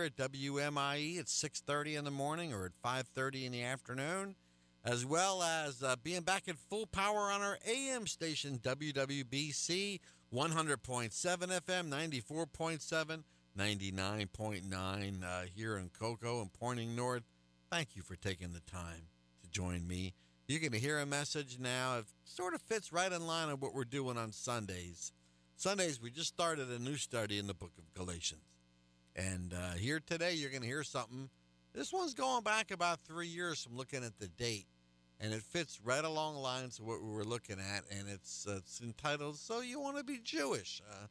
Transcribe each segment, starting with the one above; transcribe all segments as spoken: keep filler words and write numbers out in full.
at W M I E at six thirty in the morning or at five thirty in the afternoon, as well as uh, being back at full power on our A M station, W W B C, one hundred point seven F M, ninety-four point seven, ninety-nine point nine uh, here in Cocoa and pointing north. Thank you for taking the time to join me. You're going to hear a message now. It sort of fits right in line with what we're doing on Sundays. Sundays, we just started a new study in the book of Galatians. And uh, here today, you're going to hear something. This one's going back about three years from looking at the date. And it fits right along the lines of what we were looking at. And it's, uh, it's entitled, So You Want to Be Jewish? Uh,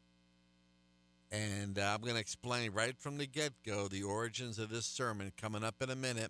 and uh, I'm going to explain right from the get-go the origins of this sermon coming up in a minute.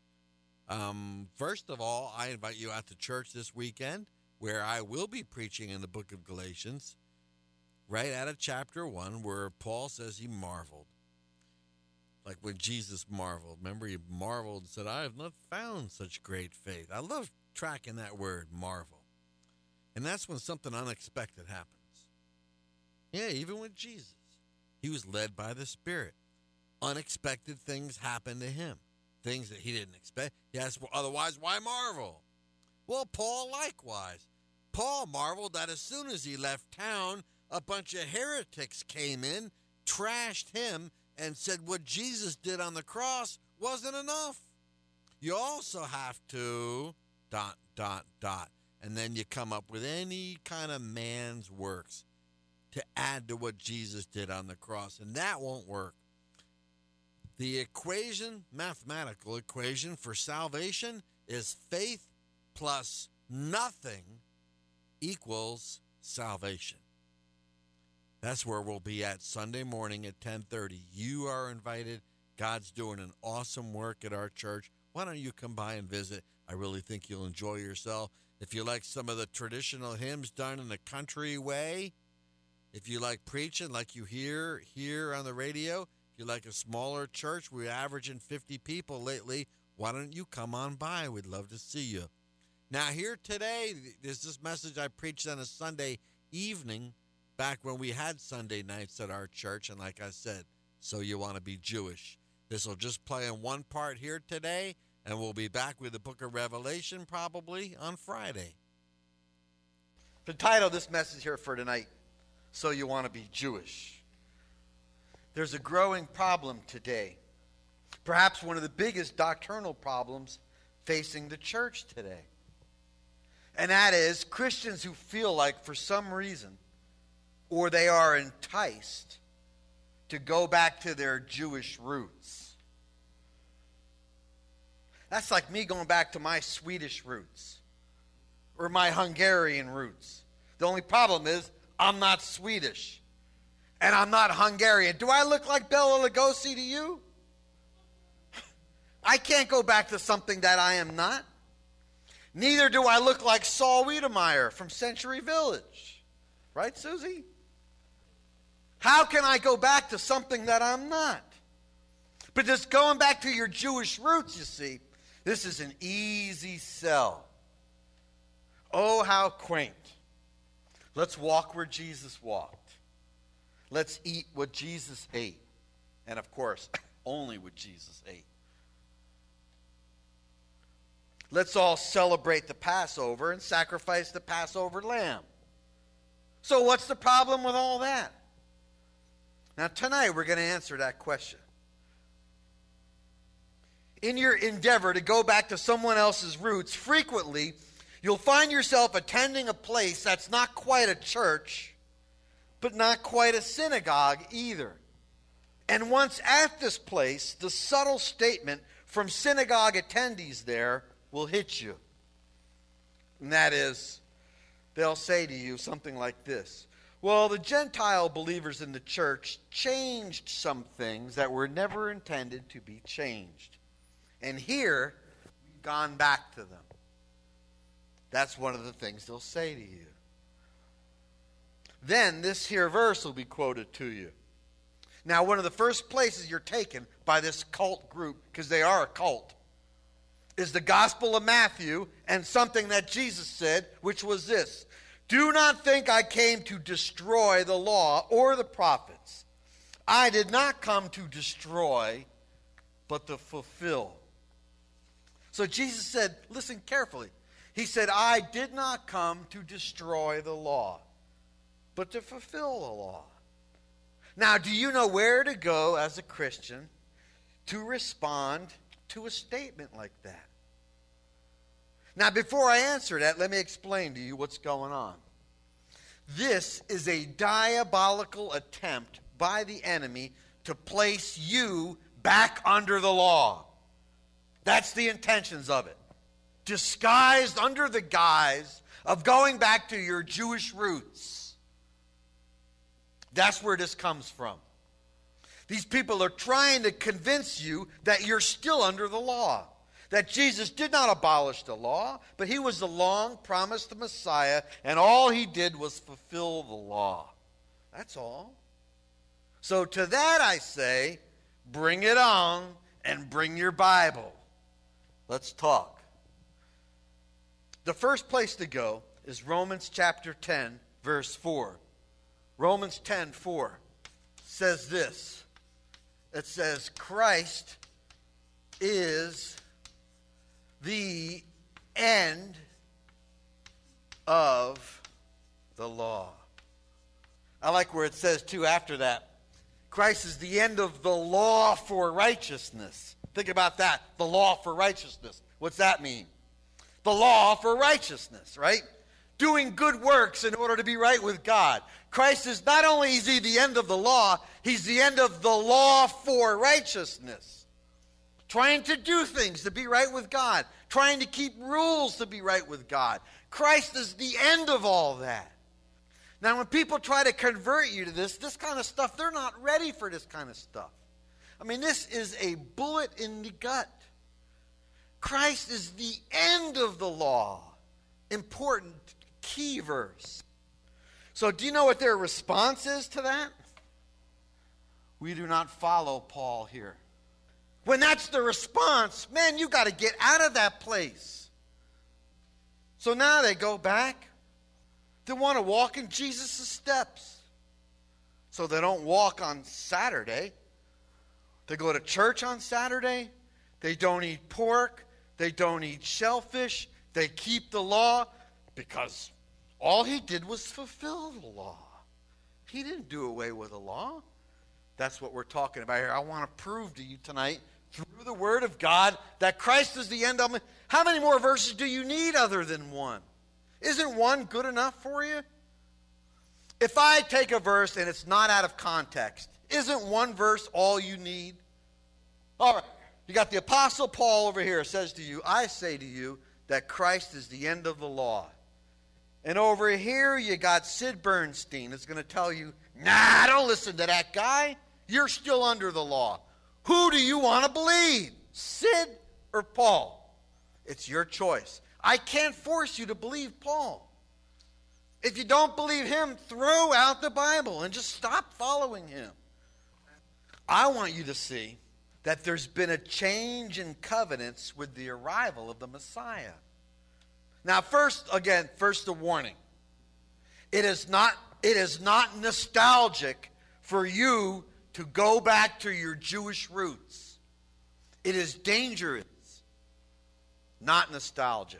Um, first of all, I invite you out to church this weekend where I will be preaching in the book of Galatians, right out of chapter one, where Paul says he marveled. Like when Jesus marveled. Remember, he marveled and said, I have not found such great faith. I love tracking that word, marvel. And that's when something unexpected happens. Yeah, even with Jesus. He was led by the Spirit. Unexpected things happened to him. Things that he didn't expect. Yes, well, otherwise, why marvel? Well, Paul likewise. Paul marveled that as soon as he left town, a bunch of heretics came in, trashed him, and said what Jesus did on the cross wasn't enough. You also have to dot, dot, dot. And then you come up with any kind of man's works to add to what Jesus did on the cross. And that won't work. The equation, mathematical equation for salvation is faith plus nothing equals salvation. That's where we'll be at Sunday morning at ten thirty. You are invited. God's doing an awesome work at our church. Why don't you come by and visit? I really think you'll enjoy yourself. If you like some of the traditional hymns done in the country way, if you like preaching like you hear here on the radio, if you like a smaller church, we're averaging fifty people lately. Why don't you come on by? We'd love to see you. Now, here today, there's this message I preached on a Sunday evening back when we had Sunday nights at our church. And like I said, so you want to be Jewish. This will just play in one part here today, and we'll be back with the book of Revelation probably on Friday. The title of this message here for tonight, So You Want to Be Jewish. There's a growing problem today, perhaps one of the biggest doctrinal problems facing the church today. And that is Christians who feel like for some reason, or they are enticed to go back to their Jewish roots. That's like me going back to my Swedish roots or my Hungarian roots. The only problem is I'm not Swedish. And I'm not Hungarian. Do I look like Bela Lugosi to you? I can't go back to something that I am not. Neither do I look like Saul Wiedemeyer from Century Village. Right, Susie? How can I go back to something that I'm not? But just going back to your Jewish roots, you see, this is an easy sell. Oh, how quaint. Let's walk where Jesus walked. Let's eat what Jesus ate. And of course, only what Jesus ate. Let's all celebrate the Passover and sacrifice the Passover lamb. So what's the problem with all that? Now tonight we're going to answer that question. In your endeavor to go back to someone else's roots, frequently you'll find yourself attending a place that's not quite a church, but not quite a synagogue either. And once at this place, the subtle statement from synagogue attendees there will hit you. And that is, they'll say to you something like this. Well, the Gentile believers in the church changed some things that were never intended to be changed. And here, we've gone back to them. That's one of the things they'll say to you. Then this here verse will be quoted to you. Now, one of the first places you're taken by this cult group, because they are a cult, is the Gospel of Matthew and something that Jesus said, which was this: do not think I came to destroy the law or the prophets. I did not come to destroy, but to fulfill. So Jesus said, listen carefully. He said, I did not come to destroy the law, but to fulfill the law. Now, do you know where to go as a Christian to respond to a statement like that? Now, before I answer that, let me explain to you what's going on. This is a diabolical attempt by the enemy to place you back under the law. That's the intentions of it. Disguised under the guise of going back to your Jewish roots. That's where this comes from. These people are trying to convince you that you're still under the law. That Jesus did not abolish the law, but he was the long-promised Messiah, and all he did was fulfill the law. That's all. So to that I say, bring it on and bring your Bible. Let's talk. The first place to go is Romans chapter ten, verse four. Romans ten, four says this. It says, Christ is the end of the law. I like where it says, too, after that, Christ is the end of the law for righteousness. Think about that. The law for righteousness. What's that mean? The law for righteousness, right? Doing good works in order to be right with God. Christ is not only is he the end of the law, he's the end of the law for righteousness. Trying to do things to be right with God. Trying to keep rules to be right with God. Christ is the end of all that. Now, when people try to convert you to this, this kind of stuff, they're not ready for this kind of stuff. I mean, this is a bullet in the gut. Christ is the end of the law. Important key verse. So do you know what their response is to that? We do not follow Paul here. When that's the response, man, you got to get out of that place. So now they go back. They want to walk in Jesus' steps. So they don't walk on Saturday. They go to church on Saturday. They don't eat pork. They don't eat shellfish. They keep the law because all he did was fulfill the law. He didn't do away with the law. That's what we're talking about here. I want to prove to you tonight through the Word of God that Christ is the end of it. How many more verses do you need other than one? Isn't one good enough for you? If I take a verse and it's not out of context, isn't one verse all you need? All right. You got the Apostle Paul over here says to you, I say to you that Christ is the end of the law. And over here you got Sid Bernstein that's going to tell you, nah, don't listen to that guy. You're still under the law. Who do you want to believe? Sid or Paul? It's your choice. I can't force you to believe Paul. If you don't believe him, throw out the Bible and just stop following him. I want you to see that there's been a change in covenants with the arrival of the Messiah. Now, first, again, first a warning. It is not, it is not nostalgic for you to go back to your Jewish roots. It is dangerous, not nostalgic.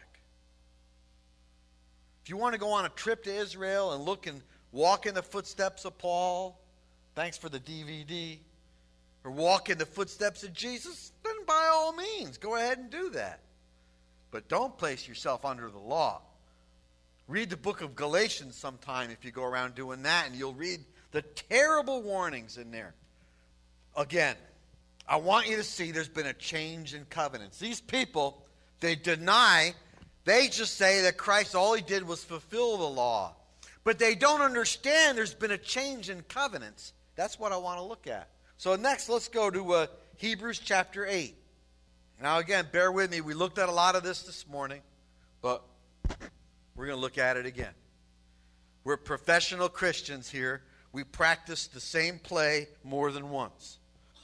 If you want to go on a trip to Israel and look and walk in the footsteps of Paul, thanks for the D V D, or walk in the footsteps of Jesus, then by all means, go ahead and do that. But don't place yourself under the law. Read the book of Galatians sometime if you go around doing that, and you'll read the terrible warnings in there. Again, I want you to see there's been a change in covenants. These people, they deny, they just say that Christ, all he did was fulfill the law. But they don't understand there's been a change in covenants. That's what I want to look at. So next, let's go to uh, Hebrews chapter eight. Now again, bear with me. We looked at a lot of this this morning, but we're going to look at it again. We're professional Christians here. We practice the same play more than once.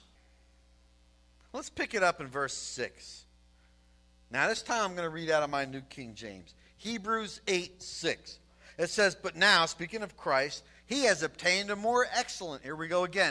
Let's pick it up in verse six. Now this time I'm going to read out of my New King James. Hebrews eight, six. It says, but now, speaking of Christ, he has obtained a more excellent, here we go again.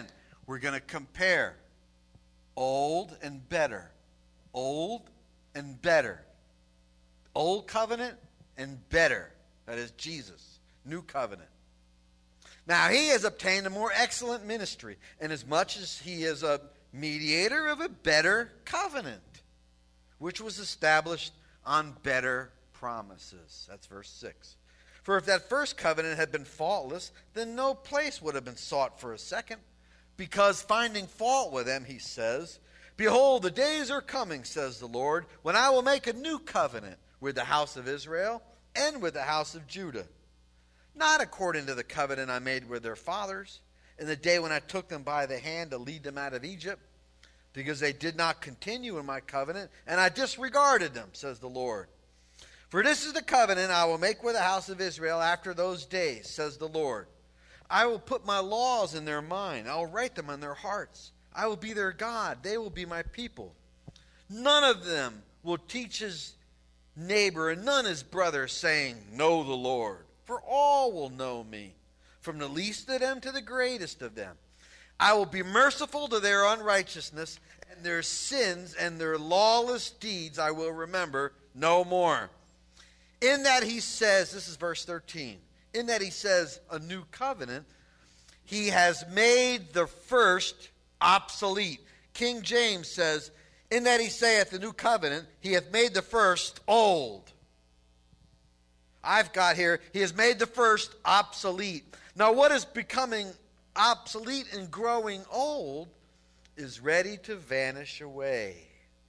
we're going to compare old and better. Old and better. Old covenant and better. That is Jesus. New covenant. Now he has obtained a more excellent ministry, inasmuch as he is a mediator of a better covenant, which was established on better promises. That's verse six. For if that first covenant had been faultless, then no place would have been sought for a second, because finding fault with them, he says, behold, the days are coming, says the Lord, when I will make a new covenant with the house of Israel and with the house of Judah. Not according to the covenant I made with their fathers in the day when I took them by the hand to lead them out of Egypt, because they did not continue in my covenant, and I disregarded them, says the Lord. For this is the covenant I will make with the house of Israel after those days, says the Lord. I will put my laws in their mind. I will write them on their hearts. I will be their God. They will be my people. None of them will teach his neighbor and none his brother, saying, know the Lord. For all will know me, from the least of them to the greatest of them. I will be merciful to their unrighteousness, and their sins and their lawless deeds I will remember no more. In that he says, this is verse thirteen, in that he says a new covenant, he has made the first obsolete. King James says, in that he saith the new covenant, he hath made the first old. I've got here, he has made the first obsolete. Now what is becoming obsolete and growing old is ready to vanish away.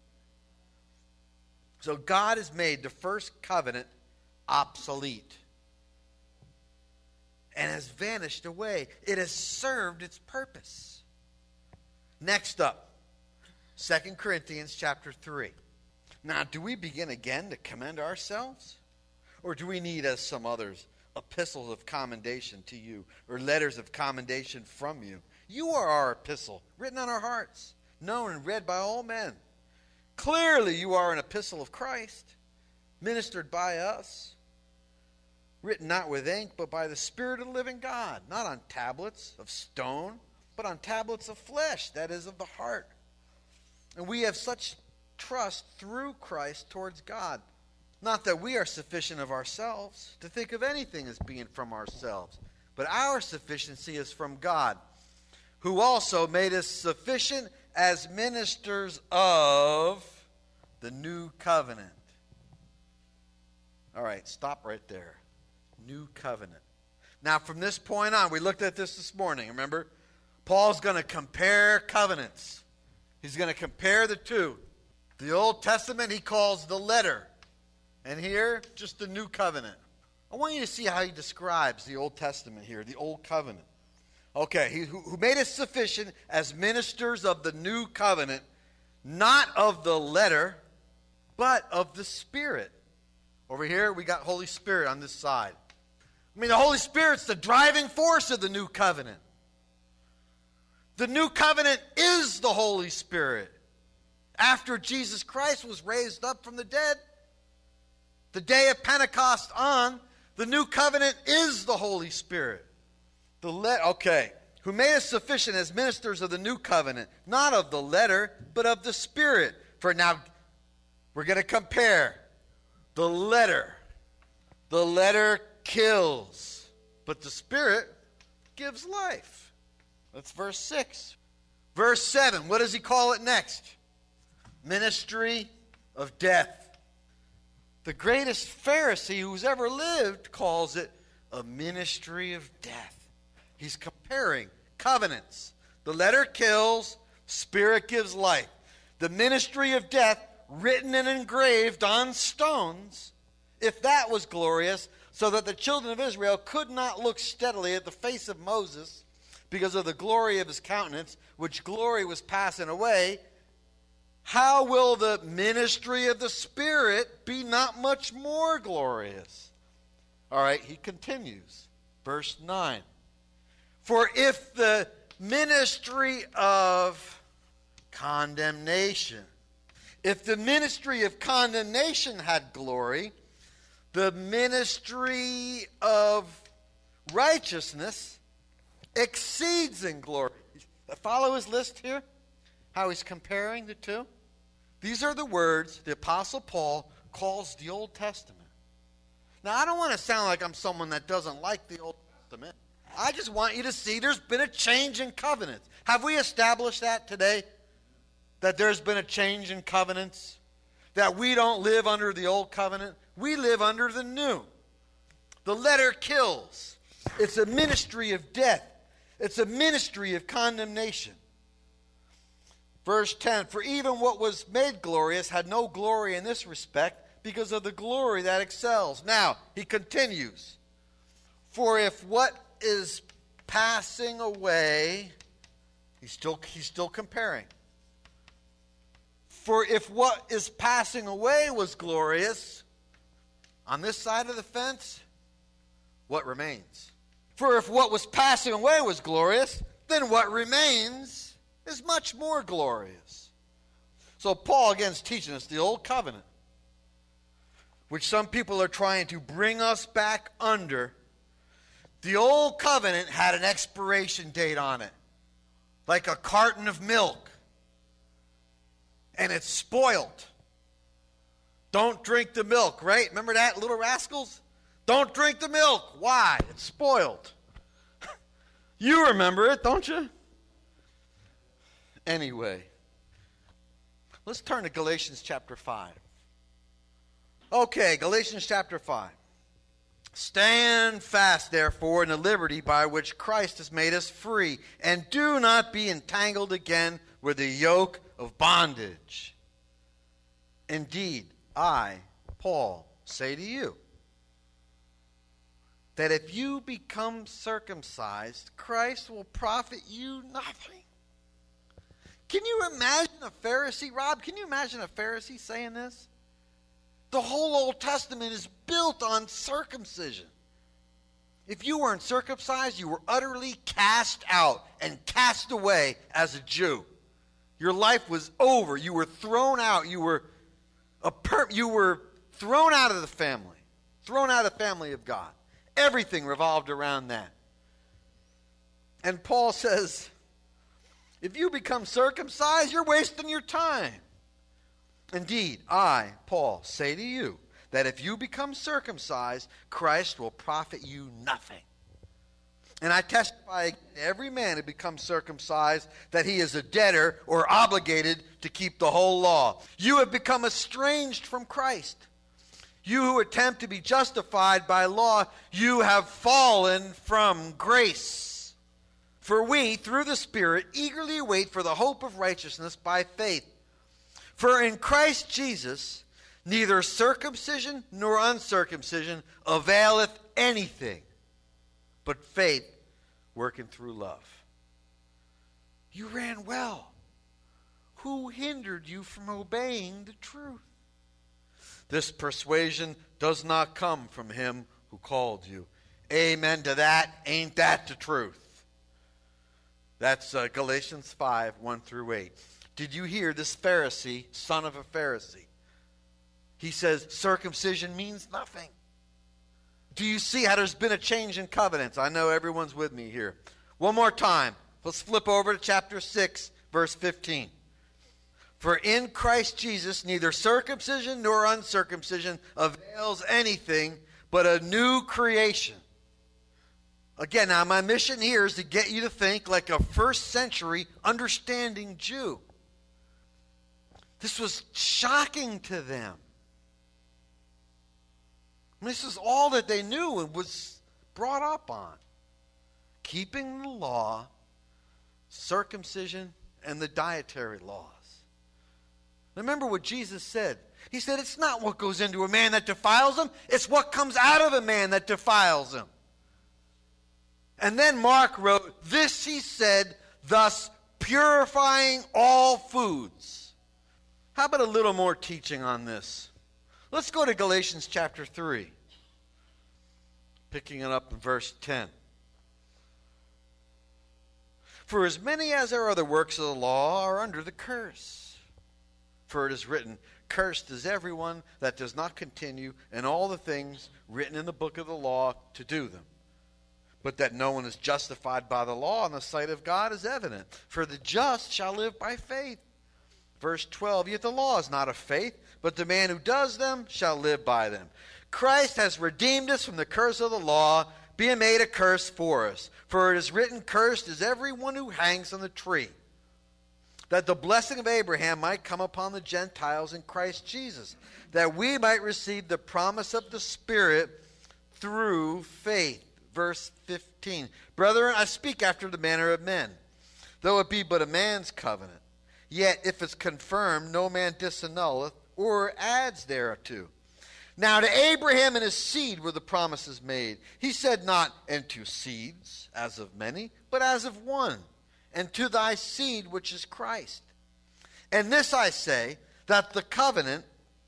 So God has made the first covenant obsolete and has vanished away. It has served its purpose. Next up, Second Corinthians chapter three. Now, do we begin again to commend ourselves? Or do we need, as some others, epistles of commendation to you, or letters of commendation from you? You are our epistle, written on our hearts, known and read by all men. Clearly you are an epistle of Christ, ministered by us, written not with ink, but by the Spirit of the living God, not on tablets of stone, but on tablets of flesh, that is, of the heart. And we have such trust through Christ towards God. Not that we are sufficient of ourselves to think of anything as being from ourselves, but our sufficiency is from God, who also made us sufficient as ministers of the new covenant. All right, stop right there. New covenant. Now, from this point on, we looked at this this morning, remember? Paul's going to compare covenants. He's going to compare the two. The Old Testament he calls the letter. And here, just the new covenant. I want you to see how he describes the Old Testament here, the Old Covenant. Okay, he who, who made us sufficient as ministers of the new covenant, not of the letter, but of the Spirit. Over here, we got Holy Spirit on this side. I mean, the Holy Spirit's the driving force of the new covenant. The new covenant is the Holy Spirit. After Jesus Christ was raised up from the dead, the day of Pentecost on, the new covenant is the Holy Spirit. The le- okay, who made us sufficient as ministers of the new covenant, not of the letter, but of the Spirit. For now, we're going to compare the letter. The letter kills, but the Spirit gives life. That's verse six. Verse seven, what does he call it next? Ministry of death. The greatest Pharisee who's ever lived calls it a ministry of death. He's comparing covenants. The letter kills, Spirit gives life. The ministry of death, written and engraved on stones, if that was glorious, so that the children of Israel could not look steadily at the face of Moses because of the glory of his countenance, which glory was passing away, how will the ministry of the Spirit be not much more glorious? All right, he continues. Verse nine. For if the ministry of condemnation, if the ministry of condemnation had glory, the ministry of righteousness exceeds in glory. Follow his list here? How he's comparing the two? These are the words the Apostle Paul calls the Old Testament. Now, I don't want to sound like I'm someone that doesn't like the Old Testament. I just want you to see there's been a change in covenants. Have we established that today? That there's been a change in covenants? That we don't live under the old covenant? We live under the new. The letter kills. It's a ministry of death. It's a ministry of condemnation. Verse ten, for even what was made glorious had no glory in this respect because of the glory that excels. Now, he continues. For if what is passing away, he's still, he's still comparing. For if what is passing away was glorious, on this side of the fence, what remains? For if what was passing away was glorious, then what remains is much more glorious. So Paul again is teaching us the old covenant, which some people are trying to bring us back under. The old covenant had an expiration date on it, like a carton of milk. And it's spoiled. Don't drink the milk, right? Remember that, Little Rascals? Don't drink the milk. Why? It's spoiled. You remember it, don't you? Anyway, let's turn to Galatians chapter five. Okay, Galatians chapter five. Stand fast, therefore, in the liberty by which Christ has made us free, and do not be entangled again with the yoke of bondage. Indeed, I, Paul, say to you, that if you become circumcised, Christ will profit you nothing. Can you imagine a Pharisee, Rob? Can you imagine a Pharisee saying this? The whole Old Testament is built on circumcision. If you weren't circumcised, you were utterly cast out and cast away as a Jew. Your life was over. You were thrown out. You were a per- you were thrown out of the family, thrown out of the family of God. Everything revolved around that. And Paul says, if you become circumcised, you're wasting your time. Indeed, I, Paul, say to you that if you become circumcised, Christ will profit you nothing. And I testify to every man who becomes circumcised that he is a debtor or obligated to keep the whole law. You have become estranged from Christ. You who attempt to be justified by law, you have fallen from grace. For we, through the Spirit, eagerly wait for the hope of righteousness by faith. For in Christ Jesus, neither circumcision nor uncircumcision availeth anything, but faith working through love. You ran well. Who hindered you from obeying the truth? This persuasion does not come from him who called you. Amen to that. Ain't that the truth? That's uh, Galatians five, one through eight. Did you hear this Pharisee, son of a Pharisee? He says circumcision means nothing. Do you see how there's been a change in covenants? I know everyone's with me here. One more time. Let's flip over to chapter six, verse fifteen. For in Christ Jesus neither circumcision nor uncircumcision avails anything, but a new creation. Again, now my mission here is to get you to think like a first century understanding Jew. This was shocking to them. This is all that they knew and was brought up on. Keeping the law, circumcision, and the dietary laws. Remember what Jesus said. He said, it's not what goes into a man that defiles him. It's what comes out of a man that defiles him. And then Mark wrote, this he said, thus purifying all foods. How about a little more teaching on this? Let's go to Galatians chapter three. Picking it up in verse ten. For as many as are the works of the law are under the curse. For it is written, cursed is everyone that does not continue in all the things written in the book of the law to do them. But that no one is justified by the law in the sight of God is evident. For the just shall live by faith. Verse twelve, yet the law is not of faith, but the man who does them shall live by them. Christ has redeemed us from the curse of the law, being made a curse for us. For it is written, cursed is everyone who hangs on the tree, that the blessing of Abraham might come upon the Gentiles in Christ Jesus, that we might receive the promise of the Spirit through faith. Verse fifteen, brethren, I speak after the manner of men, though it be but a man's covenant. Yet if it's confirmed, no man disannulleth or adds thereto. Now to Abraham and his seed were the promises made. He said not, and to seeds, as of many, but as of one, and to thy seed, which is Christ. And this I say, that the covenant,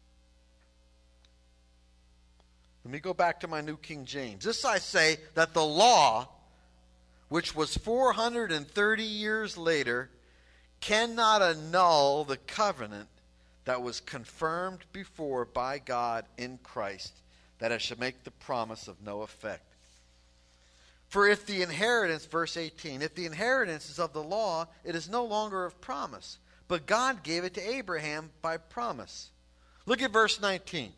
let me go back to my New King James. This I say, that the law, which was four hundred thirty years later, cannot annul the covenant that was confirmed before by God in Christ, that it should make the promise of no effect. For if the inheritance, verse eighteen, if the inheritance is of the law, it is no longer of promise, but God gave it to Abraham by promise. Look at verse nineteen.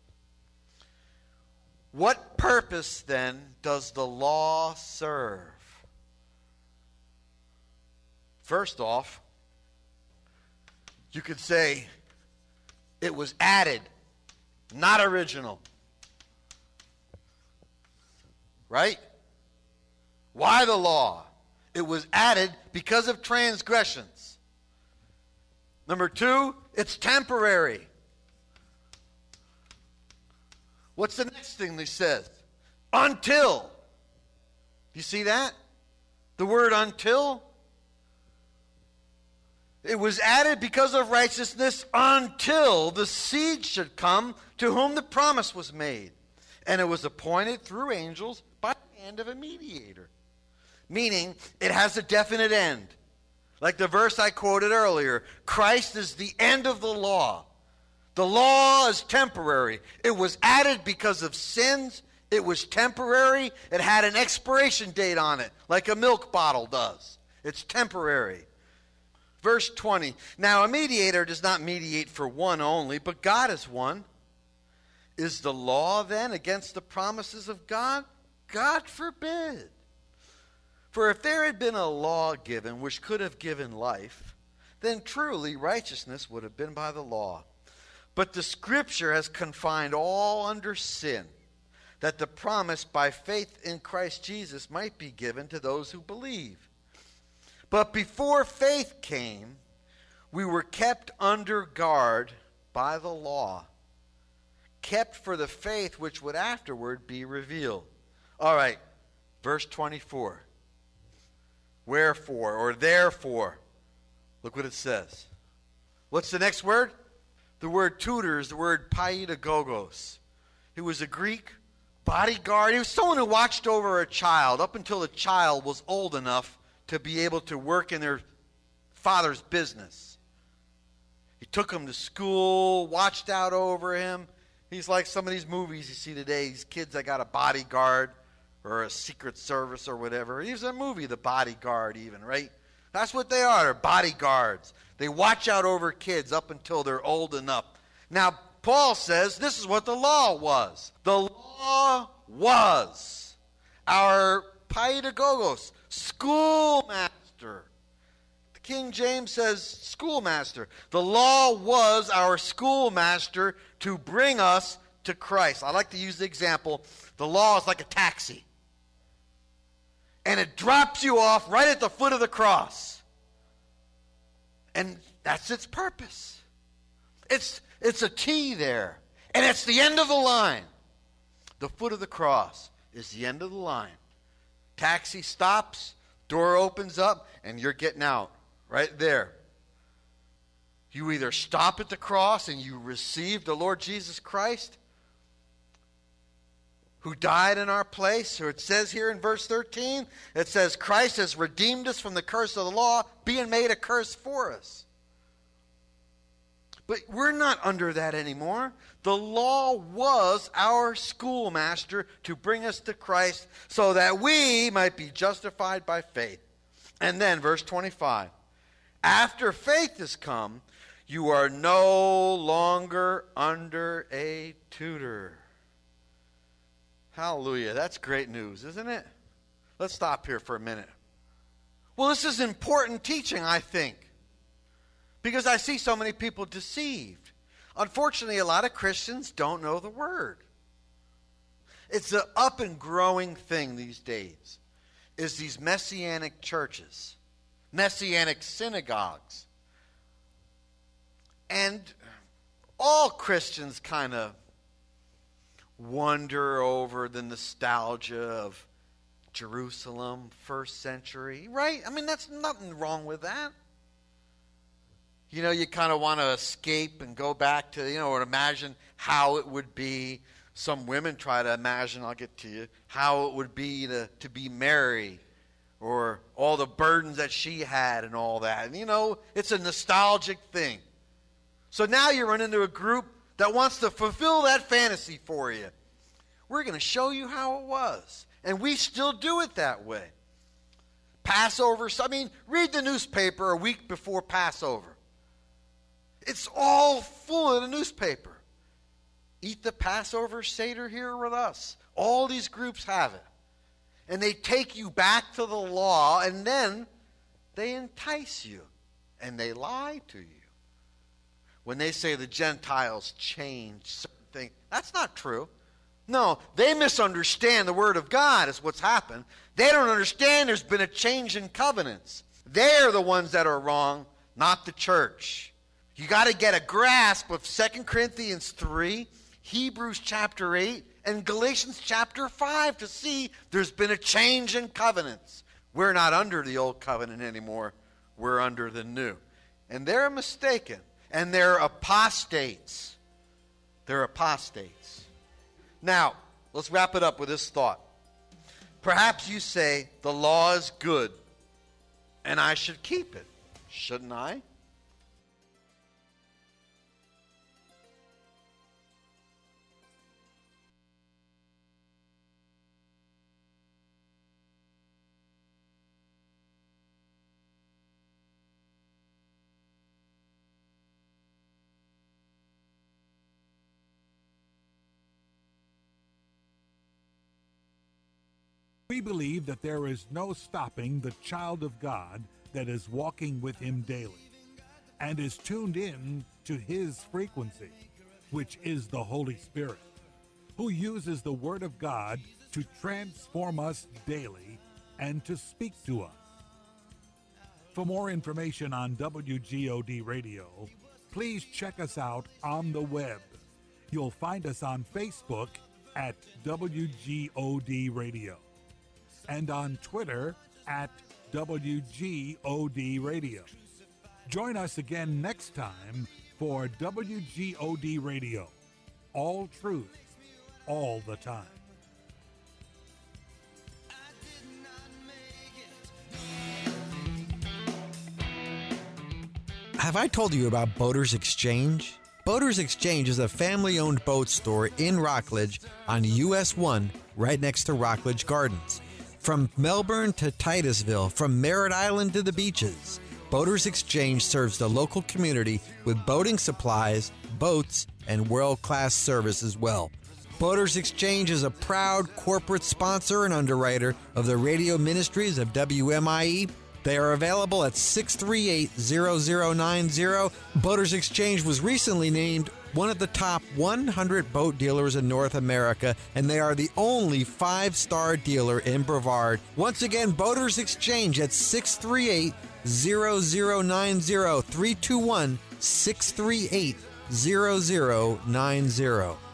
What purpose then does the law serve? First off, you could say it was added, not original. Right? Why the law? It was added because of transgressions. Number two, it's temporary. What's the next thing he says? Until. Do you see that? The word until. It was added because of righteousness until the seed should come to whom the promise was made. And it was appointed through angels by the hand of a mediator. Meaning, it has a definite end. Like the verse I quoted earlier, Christ is the end of the law. The law is temporary. It was added because of sins. It was temporary. It had an expiration date on it, like a milk bottle does. It's temporary. Verse twenty, now a mediator does not mediate for one only, but God is one. Is the law then against the promises of God? God forbid. For if there had been a law given which could have given life, then truly righteousness would have been by the law. But the Scripture has confined all under sin, that the promise by faith in Christ Jesus might be given to those who believe. But before faith came, we were kept under guard by the law, kept for the faith which would afterward be revealed. All right, verse twenty-four. Wherefore, or therefore, look what it says. What's the next word? The word tutor is the word paidagogos. He was a Greek bodyguard. He was someone who watched over a child up until the child was old enough to be able to work in their father's business. He took him to school, watched out over him. He's like some of these movies you see today, these kids that got a bodyguard or a secret service or whatever. Here's a movie, The Bodyguard even, right? That's what they are, they're bodyguards. They watch out over kids up until they're old enough. Now, Paul says this is what the law was. The law was our paidagogos, schoolmaster. The King James says schoolmaster. The law was our schoolmaster to bring us to Christ. I like to use the example, the law is like a taxi. And it drops you off right at the foot of the cross. And that's its purpose. It's, it's a T there. And it's the end of the line. The foot of the cross is the end of the line. Taxi stops, door opens up, and you're getting out right there. You either stop at the cross and you receive the Lord Jesus Christ, who died in our place. Or it says here in verse thirteen, it says, Christ has redeemed us from the curse of the law, being made a curse for us. But we're not under that anymore. The law was our schoolmaster to bring us to Christ so that we might be justified by faith. And then, verse twenty-five, after faith has come, you are no longer under a tutor. Hallelujah. That's great news, isn't it? Let's stop here for a minute. Well, this is important teaching, I think, because I see so many people deceived. Unfortunately, a lot of Christians don't know the Word. It's an up and growing thing these days, is these messianic churches, messianic synagogues. And all Christians kind of wonder over the nostalgia of Jerusalem, first century, right? I mean, that's nothing wrong with that. You know, you kind of want to escape and go back to, you know, or imagine how it would be. Some women try to imagine, I'll get to you, how it would be to, to be Mary, or all the burdens that she had and all that. And, you know, it's a nostalgic thing. So now you run into a group that wants to fulfill that fantasy for you. We're going to show you how it was. And we still do it that way. Passover, I mean, read the newspaper a week before Passover. It's all full of the newspaper. Eat the Passover Seder here with us. All these groups have it. And they take you back to the law, and then they entice you. And they lie to you. When they say the Gentiles changed certain things, that's not true. No, they misunderstand the Word of God is what's happened. They don't understand there's been a change in covenants. They're the ones that are wrong, not the church. You got to get a grasp of Second Corinthians three, Hebrews chapter eight, and Galatians chapter five to see there's been a change in covenants. We're not under the old covenant anymore. We're under the new. And they're mistaken. And they're apostates. They're apostates. Now, let's wrap it up with this thought. Perhaps you say, the law is good, and I should keep it. Shouldn't I? We believe that there is no stopping the child of God that is walking with him daily and is tuned in to his frequency, which is the Holy Spirit, who uses the Word of God to transform us daily and to speak to us. For more information on W G O D Radio, please check us out on the web. You'll find us on Facebook at W G O D Radio and on Twitter at W G O D Radio. Join us again next time for W G O D Radio. All truth, all the time. Have I told you about Boaters Exchange? Boaters Exchange is a family-owned boat store in Rockledge on U S one, right next to Rockledge Gardens. From Melbourne to Titusville, from Merritt Island to the beaches, Boaters Exchange serves the local community with boating supplies, boats, and world-class service as well. Boaters Exchange is a proud corporate sponsor and underwriter of the radio ministries of W M I E. They are available at six three eight, zero zero nine zero. Boaters Exchange was recently named one of the top one hundred boat dealers in North America, and they are the only five-star dealer in Brevard. Once again, Boaters Exchange at six three eight, zero zero nine zero, three two one, six three eight, zero zero nine zero.